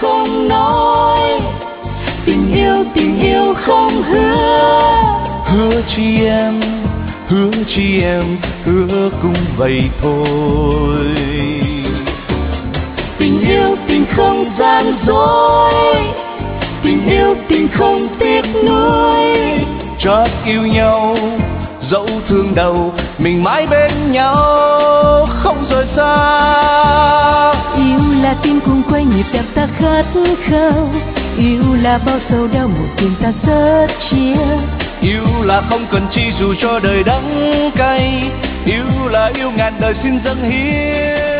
không nói, tình yêu không hứa. Hứa chi em, hứa cũng vậy thôi. Tình yêu tình không gian dối, tình yêu tình không tiếc nuối. Chót yêu nhau dẫu thương đầu, mình mãi bên nhau không rời xa. Yêu là tim cùng quay nhịp đập ta khát khao, yêu là bao sầu đau một tình ta rất chia. Yêu là không cần chi dù cho đời đắng cay, yêu là yêu ngàn đời xin dâng hiến.